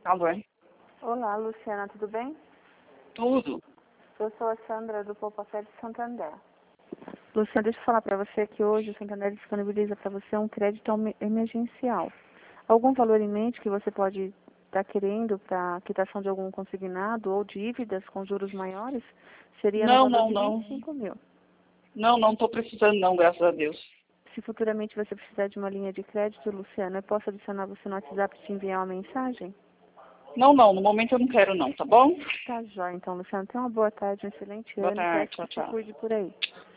Alô? Olá, Luciana, tudo bem? Tudo. Eu sou a Sandra do Poupa-Fé de Santander. Luciana, deixa eu falar para você que hoje o Santander disponibiliza para você um crédito emergencial. Algum valor em mente que você pode estar querendo para quitação de algum consignado ou dívidas com juros maiores? Seria no valor de 25 mil. Não estou precisando não, graças a Deus. Se futuramente você precisar de uma linha de crédito, Luciana, eu posso adicionar você no WhatsApp e te enviar uma mensagem? Não, no momento eu não quero não, tá bom? Tá jóia, então, Luciana. Tenha uma boa tarde, um excelente Boa ano e tarde, peço tchau, que se tchau. cuide por aí.